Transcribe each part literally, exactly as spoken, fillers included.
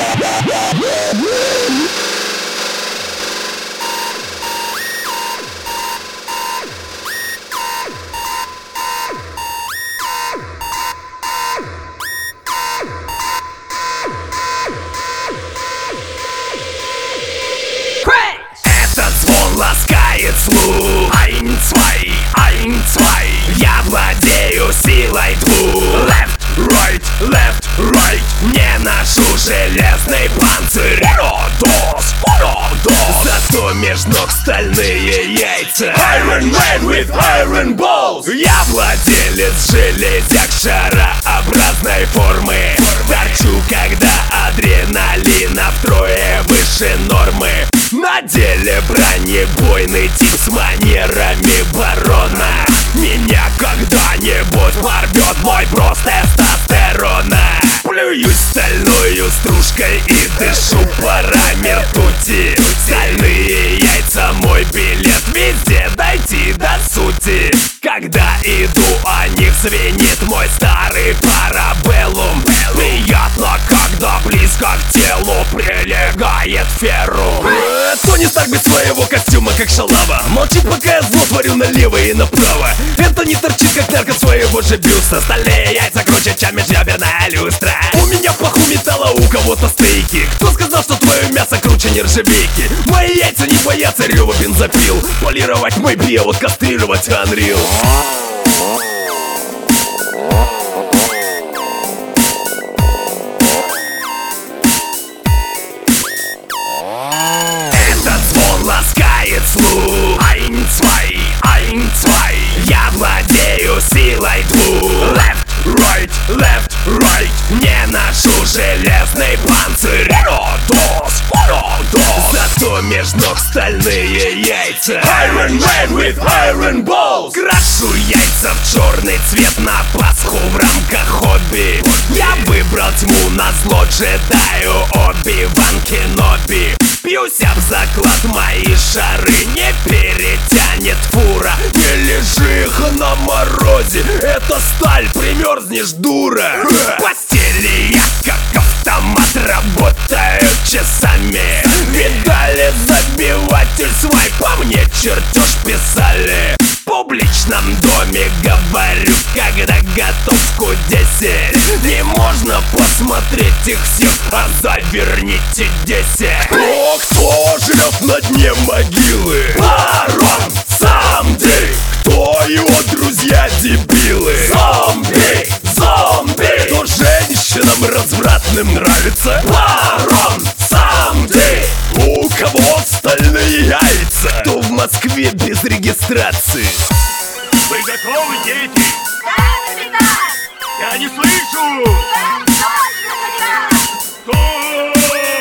Этот звон ласкает слух. Ein, zwei, ein, zwei. Я владею силой двух. Left, right, left, right. Не ношу железный панцирь. Уродос, уродос. Зато меж ног стальные яйца. Iron Man with iron balls. Я владелец железяк шарообразной формы. Торчу, когда адреналина втрое выше нормы. На деле бронебойный тип с манерами барона. Меня когда-нибудь порвет мой брос тестостерона. Плююсь стальною стружкой и дышу парами ртути. Стальные яйца мой билет, везде дойти до сути. Когда иду, о них звенит мой старый парабеллум. Приятно, когда близко к телу прилегает феррум. Тони Старк без своего костюма, как шалава. Молчит, пока я зло творю налево и направо. Это не торчит, как нарко своего же бюста. Стальные яйца круче, чем межреберная люстра. У меня в паху металла, у кого-то стейки. Кто сказал, что твое мясо круче нержавейки? Мои яйца не боятся рева бензопил. Полировать мой био, кастрировать Unreal. Ласкает слух. Ein, zwei, ein, zwei. Я владею силой двух. Left, right, left, right. Не ношу железный панцирь. Уродос, уродос. Зато меж ног стальные яйца. Iron Man with iron balls. Крашу яйца в черный цвет на Пасху в рамках хобби. Я выбрал тьму назло джедаю Оби-Ван Кеноби. Пьюсь об заклад, мои шары не перетянет фура. Не лежи их на морозе, это сталь, примерзнешь, дура. В постели я как автомат работаю часами. Видали забиватель свай, по мне чертеж писали. В публичном доме говорю, когда готовку десять. Не можно посмотреть их всех, а заверните десять. О, кто жрет на дне могилы? Барон Самди. Кто его друзья дебилы? Зомби, зомби. Кто женщинам развратным нравится? Барон Самди. У кого стальные яйца? Кто в Москве без регистрации? Вы готовы, дети? Да, капитан! Я не слышу! Да, точно, капитан!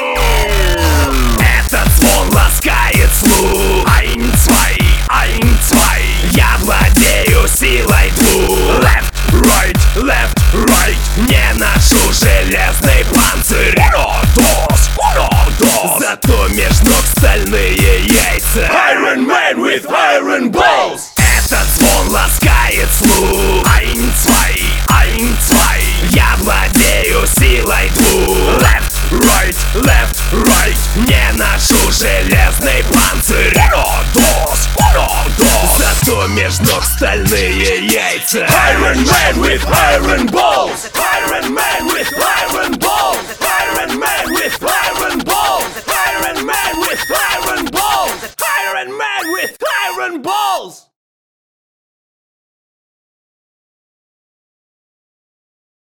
Кто? Этот звон ласкает слух. Ein, zwei, ein, zwei. Я владею силой двух. Left, right, left, right. Не ношу железный панцирь. Уродос, уродос. Зато меж ног стальные яйца. Iron Man with iron balls. Этот звон ласкает слух. Ein, zwei, ein, zwei. Я владею силой двух. Left, right, left, right. Не ношу железный панцирь. Уродос, уродос. Зато меж ног стальные яйца. Iron Man with iron balls.